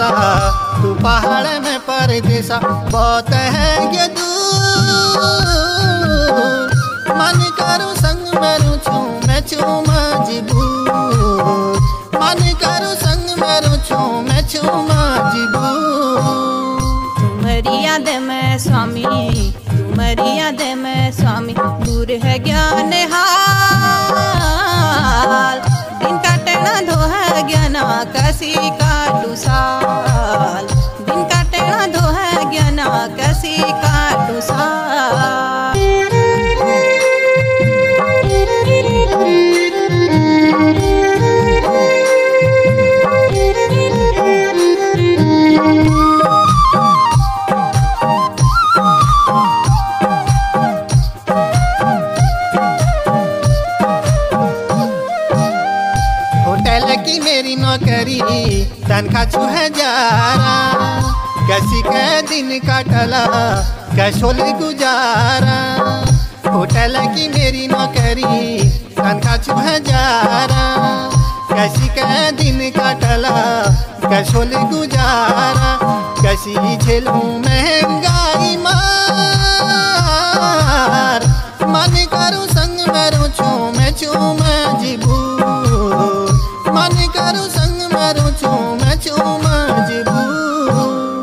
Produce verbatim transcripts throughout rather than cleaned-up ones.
परदेसा, तू पहाड़ में परदेसा, बहुत है ये दूर। मन करूं संग में रूठूं मैं छूं मजबूर, मन करूं संग में रूठूं मैं छूं मजबूर। तुम्हारी याद में स्वामी, तुम्हारी याद में स्वामी, दूर है ज्ञान हाल। दिन काटना दो है ज्ञान कसी काटू साल, दिन काटना दो है ज्ञान कसी काटू साल। की मेरी नौकरी तनखा छू हजारा, कैसी कै दिन काटला कैशोल गुजारा। होटल की मेरी नौकरी तनखा छू हजारा, कैसी कै दिन काटला कैशोल गुजारा। कैसी झेलूं महंगाई मार, मन करूं संग में रूठूं मैं छूं मजबूर, मन करूं संग में रूठूं मैं छूं मजबूर।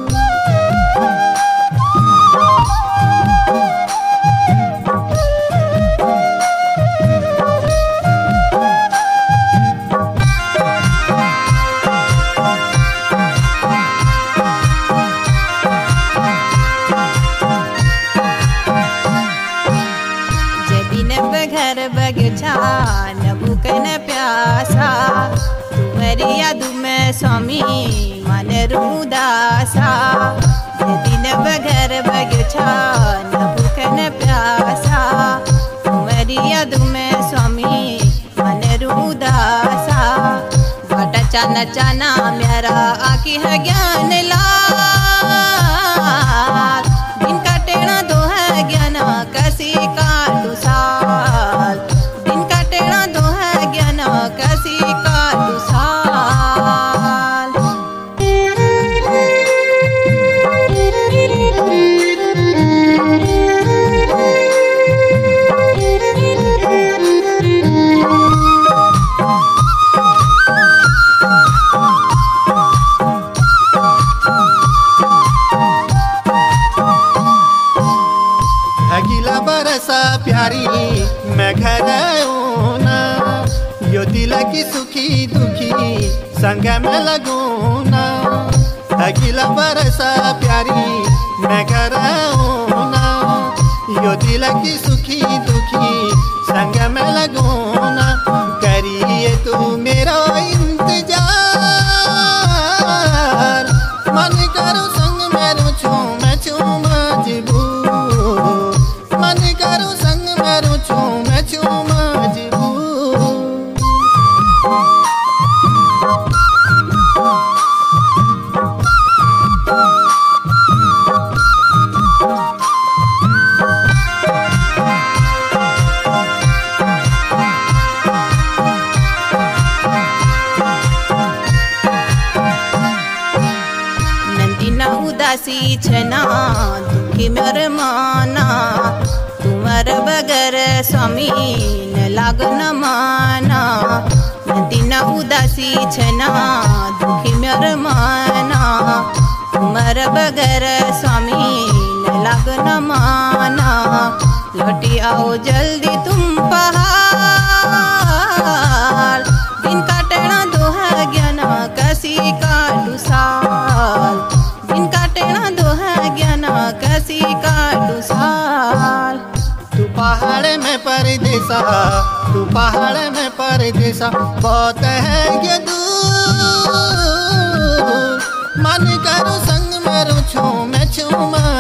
घर बगीचा न भूख न प्यासा, तुम्हारी याद में स्वामी मन रूदासा। दिन बघर बगीचा न भूख न प्यासा, तुम्हारी याद में स्वामी मन रूदासा। बटा चाना चाना मेरा आखी है ज्ञान लाल, दिन काटेना दो है ज्ञान कसी काटू साल, दिन काटेना दो है ज्ञान कसी काटू साल। अगला बरसा प्यारी मैं घर आऊं ना, यो दिल की सुखी दुखी संग में लगूं ना। अगला बरसा प्यारी मैं घर आऊं ना, यो दिल की सुखी दुखी संग में लगूं ना। करिए तू मेरा इंतजार, मन करूं संग में रूठूं मैं छूं मजबूर, मन करूं संग में रूठूं मैं छूं मजबूर। नंदिना उदासी छना दुखी मेर माना, तुम्हार बगर स्वामी न लागन माना। नंदिना उदासी छना दुखी मेर माना, तुम्हार बगर स्वामी न लागन माना। लौटी आओ जल्दी तुम पहाड़, दिन काटना दो है ज्ञान कसी काटू साल, दिन काटना दो है ज्ञान कसी काटू साल। तू पहाड़ में परदेसा, तू पहाड़ में परदेसा, बहुत है ये दूर। मन करूं संग में रूठूं मैं छूं